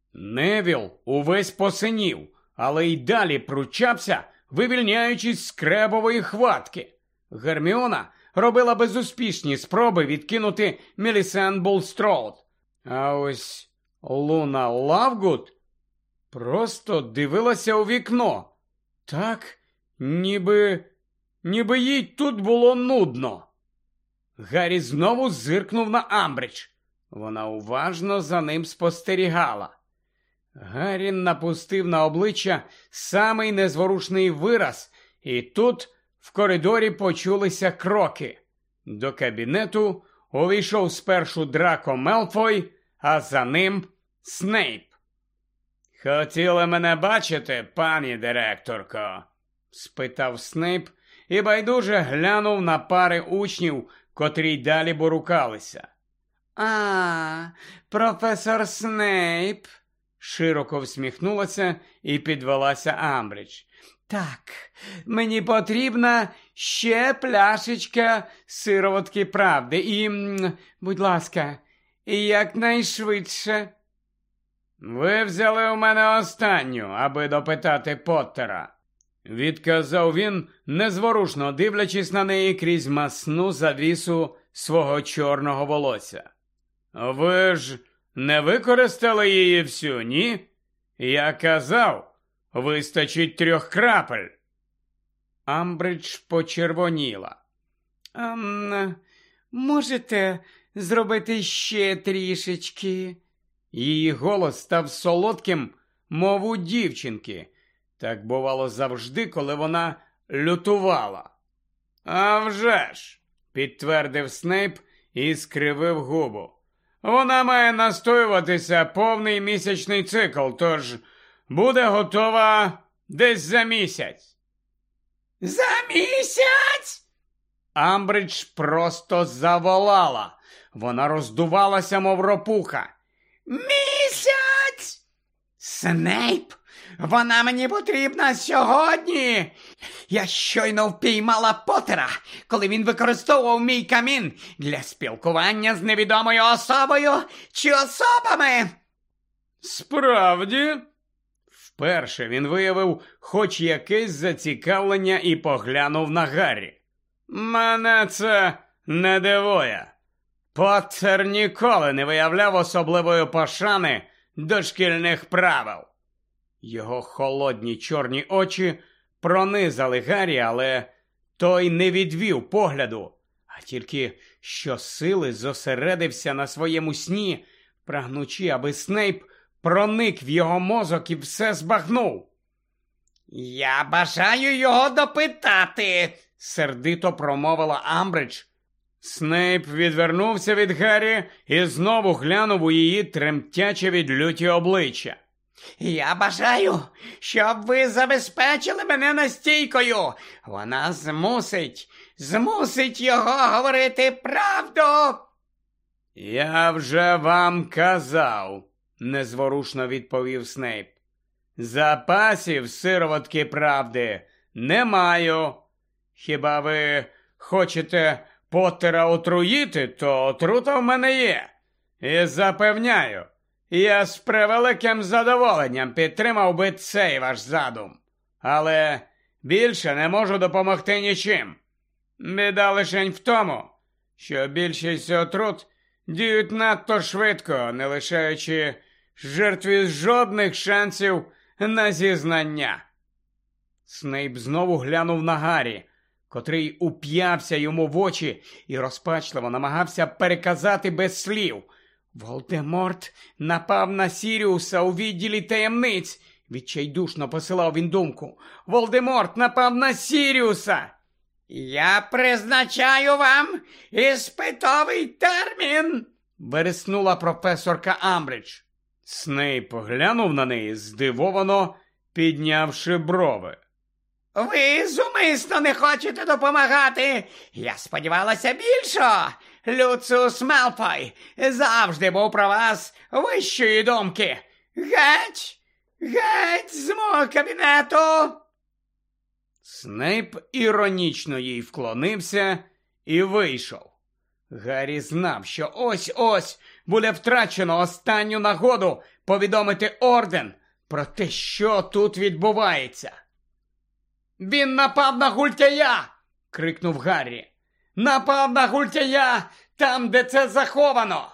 [SPEAKER 1] Невіл увесь посинів, але й далі пручався, вивільняючись з кребової хватки. Герміона робила безуспішні спроби відкинути Мелісент Булстроуд. А ось Луна Лавгуд просто дивилася у вікно. Так, ніби... ніби їй тут було нудно. Гаррі знову зиркнув на Амбридж. Вона уважно за ним спостерігала. Гаррі напустив на обличчя самий незворушний вираз, і тут в коридорі почулися кроки. До кабінету увійшов спершу Драко Мелфой, а за ним Снейп. «Хотіли мене бачити, пані директорко?» – спитав Снейп і байдуже глянув на пари учнів, котрі й далі борукалися. «А, професор Снейп!» – широко всміхнулася і підвелася Амбридж. «Так, мені потрібна ще пляшечка сироватки правди і, будь ласка, якнайшвидше». «Ви взяли у мене останню, аби допитати Поттера», – відказав він, незворушно дивлячись на неї крізь масну завісу свого чорного волосся. «Ви ж не використали її всю, ні? Я казав, вистачить трьох крапель». Амбридж почервоніла. «Ем, можете зробити ще трішечки?» Її голос став солодким, мов у дівчинки. Так бувало завжди, коли вона лютувала. «А вже ж», – підтвердив Снейп і скривив губу. «Вона має настоюватися повний місячний цикл, тож буде готова десь за місяць». «За місяць?» Амбридж просто заволала. Вона роздувалася, мов ропуха. «Місяць! Снейп, вона мені потрібна сьогодні! Я щойно впіймала Поттера, коли він використовував мій камін для спілкування з невідомою особою чи особами!» «Справді?» Вперше він виявив хоч якесь зацікавлення і поглянув на Гаррі. «Мене це не дивує. Поттер ніколи не виявляв особливої пошани до шкільних правил». Його холодні чорні очі пронизали Гаррі, але той не відвів погляду, а тільки щосили зосередився на своєму сні, прагнучи, аби Снейп проник в його мозок і все збагнув. «Я бажаю його допитати», – сердито промовила Амбридж. Снейп відвернувся від Гаррі і знову глянув у її тремтяче від люті обличчя. «Я бажаю, щоб ви забезпечили мене настійкою. Вона змусить, змусить його говорити правду». «Я вже вам казав», – незворушно відповів Снейп. «Запасів сироватки правди не маю. Хіба ви хочете Поттера отруїти, то отрута в мене є. І запевняю, я з превеликим задоволенням підтримав би цей ваш задум. Але більше не можу допомогти нічим. Біда лишень в тому, що більшість отрут діють надто швидко, не лишаючи жертві жодних шансів на зізнання». Снейп знову глянув на Гаррі, котрий уп'явся йому в очі і розпачливо намагався переказати без слів. «Волдеморт напав на Сіріуса у відділі таємниць», – відчайдушно посилав він думку. «Волдеморт напав на Сіріуса!» «Я призначаю вам іспитовий термін!» – вереснула професорка Амбридж. Снейп поглянув на неї, здивовано піднявши брови. «Ви зумисно не хочете допомагати! Я сподівалася більшого! Люциус Малфой завжди був про вас вищої думки! Геть! Геть з мого кабінету!» Снейп іронічно їй вклонився і вийшов. Гаррі знав, що ось-ось буде втрачено останню нагоду повідомити Орден про те, що тут відбувається. «Він напав на Гультяя!» – крикнув Гаррі. «Напав на Гультяя там, де це заховано!»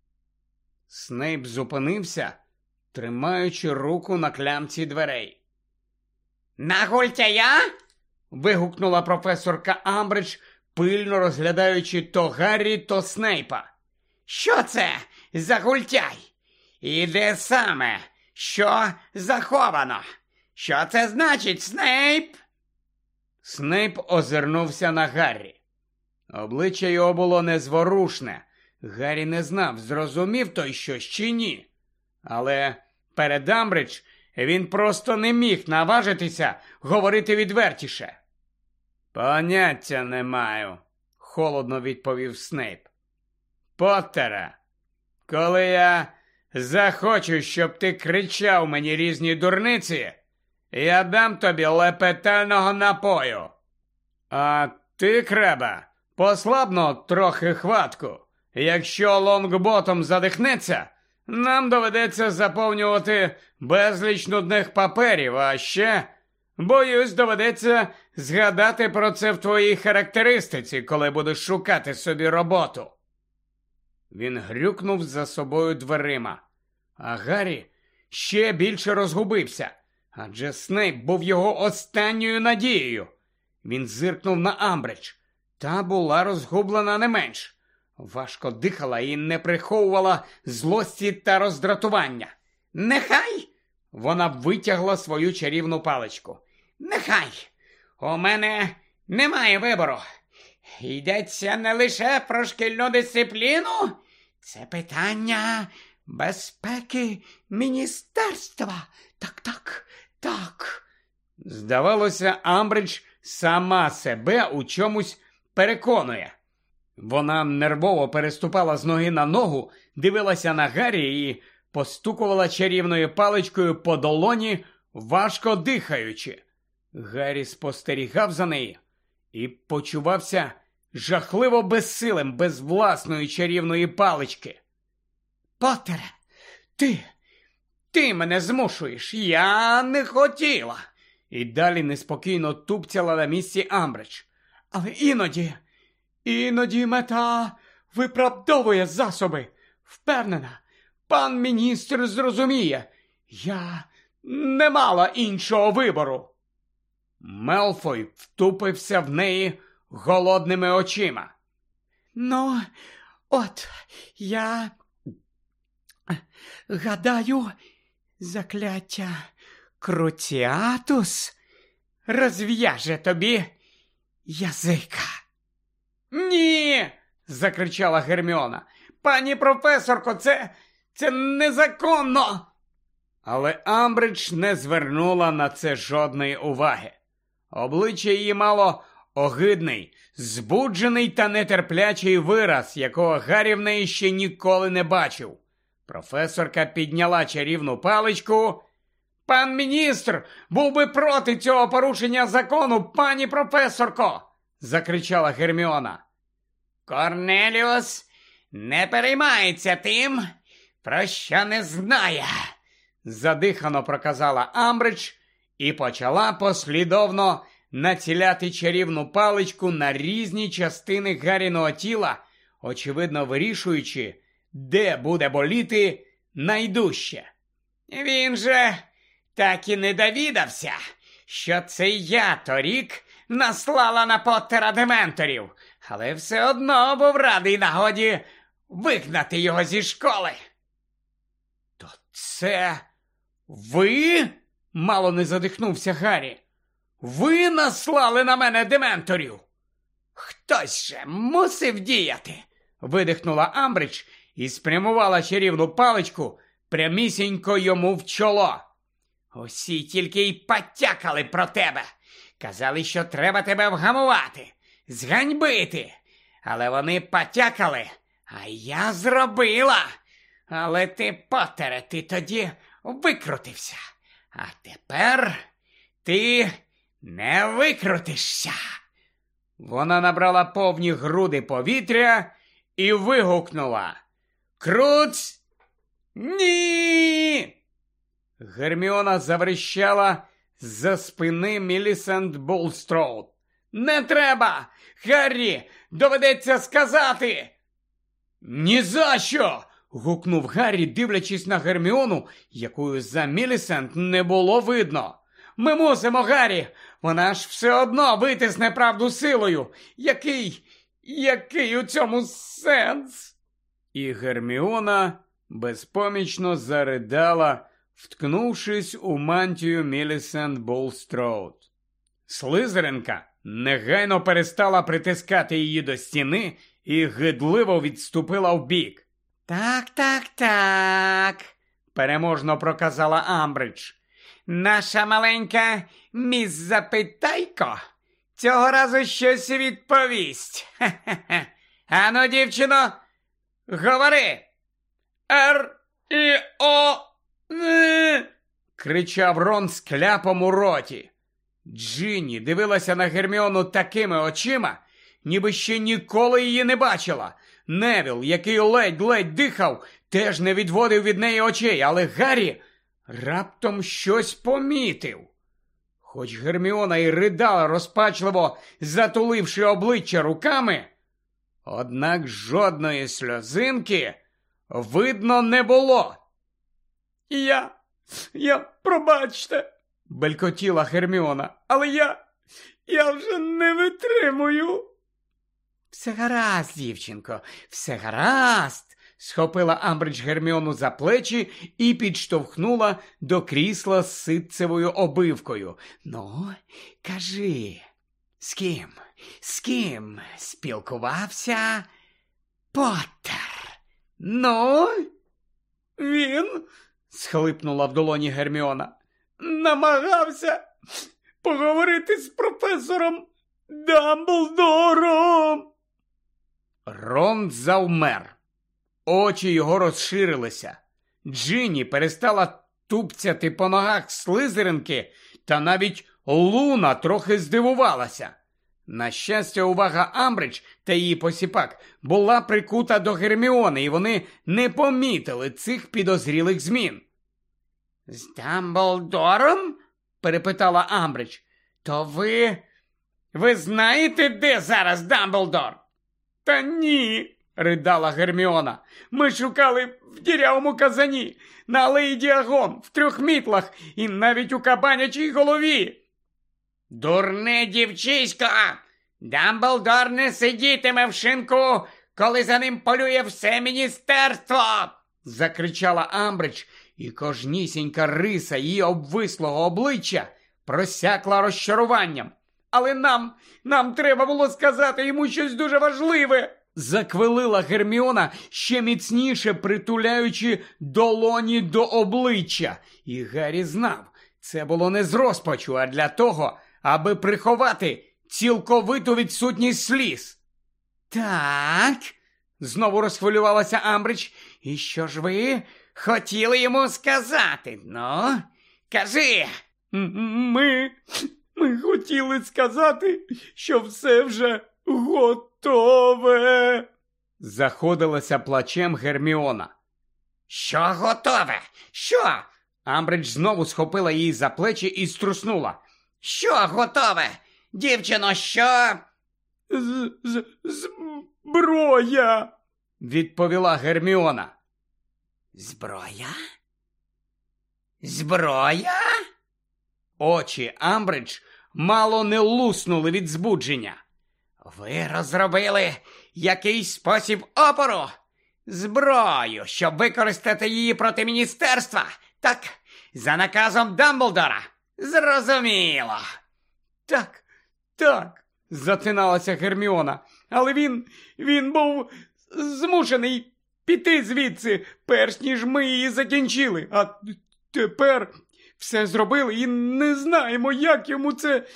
[SPEAKER 1] Снейп зупинився, тримаючи руку на клямці дверей. «На Гультяя?» – вигукнула професорка Амбридж, пильно розглядаючи то Гаррі, то Снейпа. «Що це за Гультяй? І де саме? Що заховано? Що це значить, Снейп?» Снейп озирнувся на Гаррі. Обличчя його було незворушне. Гаррі не знав, зрозумів той щось чи ні. Але перед Амбридж він просто не міг наважитися говорити відвертіше. «Поняття не маю», – холодно відповів Снейп. «Поттере, коли я захочу, щоб ти кричав мені різні дурниці, я дам тобі лепетального напою. А ти, Кребе, послабно трохи хватку. Якщо Лонгботом задихнеться, нам доведеться заповнювати безліч нудних паперів, а ще, боюсь, доведеться згадати про це в твоїй характеристиці, коли будеш шукати собі роботу». Він грюкнув за собою дверима, а Гаррі ще більше розгубився, адже Снейп був його останньою надією. Він зиркнув на Амбридж. Та була розгублена не менш. Важко дихала і не приховувала злості та роздратування. «Нехай!» – вона витягла свою чарівну паличку. «Нехай! У мене немає вибору. Йдеться не лише про шкільну дисципліну, це питання безпеки міністерства. Так, так, так. Здавалося, Амбридж сама себе у чомусь переконує. Вона нервово переступала з ноги на ногу, дивилася на Гаррі і постукувала чарівною паличкою по долоні, важко дихаючи. Гаррі спостерігав за нею і почувався жахливо безсилим без власної чарівної палички. «Поттере, ти, ти мене змушуєш, я не хотіла!» І далі неспокійно тупцяла на місці Амбридж. «Але іноді, іноді мета виправдовує засоби. Впевнена, пан міністр зрозуміє, я не мала іншого вибору». Мелфой втупився в неї голодними очима. «Ну, от, я гадаю, закляття Круціатус розв'яже тобі язика». «Ні!» – закричала Герміона. «Пані професорко, це, це незаконно!» Але Амбридж не звернула на це жодної уваги. Обличчя її мало огидний, збуджений та нетерплячий вираз, якого Гаррі в неї ще ніколи не бачив. Професорка підняла чарівну паличку. «Пан міністр був би проти цього порушення закону, пані професорко!» – закричала Герміона. «Корнеліус не переймається тим, про що не знає», – задихано проказала Амбридж і почала послідовно націляти чарівну паличку на різні частини Гарріного тіла, очевидно вирішуючи, де буде боліти найдужче. «Він же так і не довідався, що це я торік наслала на Поттера дементорів, але все одно був радий нагоді вигнати його зі школи». «То це ви?» – мало не задихнувся Гаррі. «Ви наслали на мене дементорів?» «Хтось же мусив діяти!» – видихнула Амбридж і спрямувала чарівну паличку прямісінько йому в чоло. «Усі тільки й потякали про тебе. Казали, що треба тебе вгамувати, зганьбити. Але вони потякали, а я зробила. Але ти, Поттере, ти тоді викрутився. А тепер ти не викрутишся». Вона набрала повні груди повітря і вигукнула: «Круц! Ні!» Герміона заверещала з-за спини Мілісент Булстроуд. «Не треба! Гаррі, доведеться сказати!» «Ні за що!» – гукнув Гаррі, дивлячись на Герміону, якою за Мілісент не було видно. «Ми мусимо, Гаррі! Вона ж все одно витисне правду силою! Який, який у цьому сенс?» І Герміона безпомічно заридала, вткнувшись у мантію Мілісент Булстроуд. Слизеринка негайно перестала притискати її до стіни і гидливо відступила вбік. «Так, так, так», – переможно проказала Амбридж. «Наша маленька міс Запитайко цього разу щось відповість. Хе-хе-хе. Ану, дівчино, говори!» «Р, І, О, Н!» – кричав Рон з кляпом у роті. Джинні дивилася на Герміону такими очима, ніби ще ніколи її не бачила. Невіл, який ледь-ледь дихав, теж не відводив від неї очей, але Гаррі раптом щось помітив. Хоч Герміона і ридала розпачливо, затуливши обличчя руками, однак жодної сльозинки видно не було. «Я, я, пробачте», – белькотіла Герміона, «але я, я вже не витримую». «Все гаразд, дівчинко, все гаразд», схопила Амбридж Герміону за плечі і підштовхнула до крісла з ситцевою обивкою. «Ну, кажи, з ким, з ким спілкувався Поттер? Ну?» «Він», – схлипнула в долоні Герміона, – «намагався поговорити з професором Дамблдором». Рон завмер. Очі його розширилися. Джинні перестала тупцяти по ногах слизеринки, та навіть Луна трохи здивувалася. На щастя, увага Амбридж та її посіпак була прикута до Герміони, і вони не помітили цих підозрілих змін. «З Дамблдором?» – перепитала Амбридж. «То ви... ви знаєте, де зараз Дамблдор?» «Та ні», – ридала Герміона. «Ми шукали в дірявому казані, на алеї Діагон, в трьох мітлах і навіть у кабанячій голові». «Дурне дівчисько! Дамблдор не сидітиме в шинку, коли за ним полює все міністерство!» – закричала Амбридж, і кожнісінька риса її обвислого обличчя просякла розчаруванням. «Але нам, нам треба було сказати йому щось дуже важливе!» – заквилила Герміона, ще міцніше притуляючи долоні до обличчя. І Гаррі знав, це було не з розпачу, а для того, аби приховати цілковиту відсутність сліз. «Так», – знову розхвилювалася Амбридж, – «і що ж ви хотіли йому сказати? Ну, кажи!» «Ми... ми хотіли сказати, що все вже готове», – заходилася плачем Герміона. «Що готове? Що?» Амбридж знову схопила її за плечі і струснула. «Що готове? Дівчино, що?» З, з, «Зброя», – відповіла Герміона. «Зброя? Зброя?» Очі Амбридж мало не луснули від збудження. «Ви розробили якийсь спосіб опору? Зброю, щоб використати її проти міністерства? Так, за наказом Дамблдора? Зрозуміло». «Так, так», – затиналася Герміона, «але він, він був змушений піти звідси, перш ніж ми її закінчили, а тепер все зробили і не знаємо, як йому це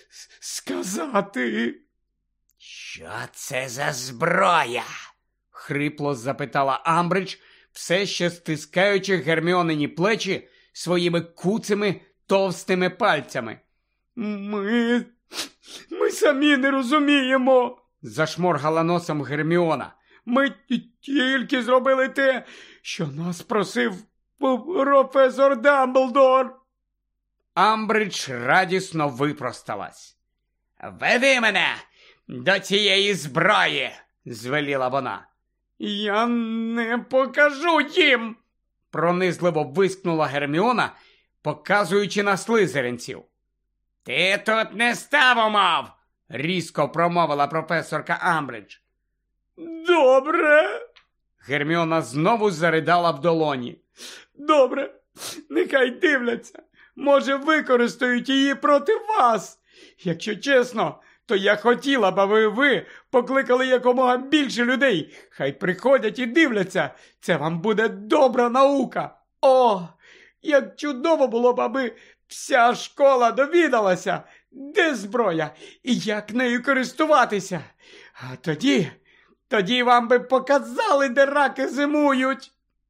[SPEAKER 1] сказати». «Що це за зброя?» – хрипло запитала Амбридж, все ще стискаючи Герміонині плечі своїми куцими товстими пальцями. «Ми... ми самі не розуміємо», – зашморгала носом Герміона. «Ми тільки зробили те, що нас просив професор Дамблдор». Амбридж радісно випросталась. «Веди мене до цієї зброї», – звеліла вона. «Я не покажу їм», – пронизливо вискнула Герміона, показуючи на слизеринців. «Ти тут не став умов», – різко промовила професорка Амбридж. «Добре», – Герміона знову заридала в долоні. «Добре, нехай дивляться. Може, використають її проти вас. Якщо чесно, то я хотіла б, аби ви покликали якомога більше людей. Хай приходять і дивляться. Це вам буде добра наука. О, як чудово було б, аби вся школа довідалася, де зброя і як нею користуватися. А тоді, тоді вам би показали, де раки зимують».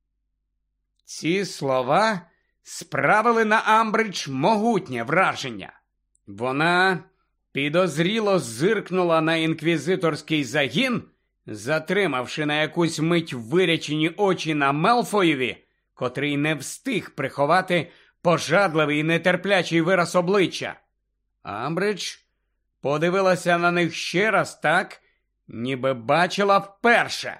[SPEAKER 1] Ці слова справили на Амбридж могутнє враження. Вона підозріло зиркнула на інквізиторський загін, затримавши на якусь мить вирячені очі на Мелфоєві, котрий не встиг приховати пожадливий і нетерплячий вираз обличчя. Амбридж подивилася на них ще раз так, ніби бачила вперше.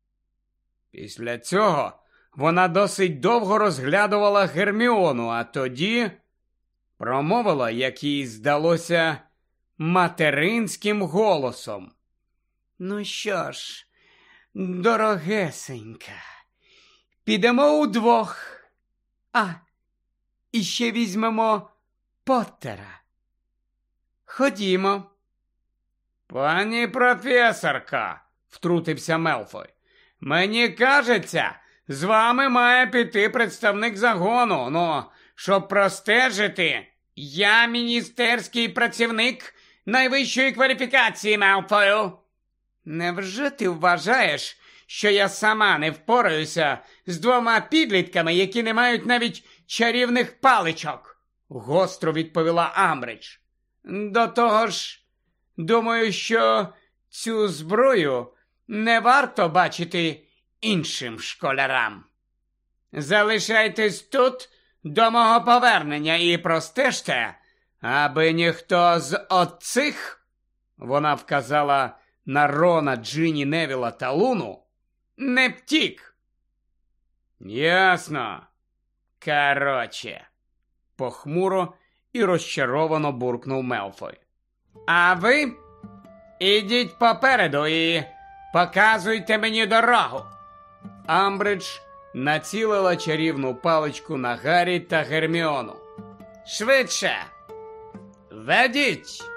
[SPEAKER 1] Після цього вона досить довго розглядувала Герміону, а тоді промовила, як їй здалося, материнським голосом. «Ну що ж, Дорогесенька, підемо удвох. А, і ще візьмемо Поттера. Ходімо. Пані професорка, втрутився Мелфой, мені кажеться, з вами має піти представник загону, ну, щоб простежити. Я міністерський працівник найвищої кваліфікації, Мелфою. Невже ти вважаєш, що я сама не впораюся з двома підлітками, які не мають навіть чарівних паличок? Гостро відповіла Амбридж. До того ж, думаю, що цю зброю не варто бачити іншим школярам. Залишайтесь тут до мого повернення і простежте, аби ніхто з оцих, вона вказала на Рона, Джині, Невіла та Луну, не втік. Ясно. Короче, похмуро і розчаровано буркнув Мелфой. А ви ідіть попереду і показуйте мені дорогу. Амбридж націлила чарівну паличку на Гаррі та Герміону. Швидше! Ведіть!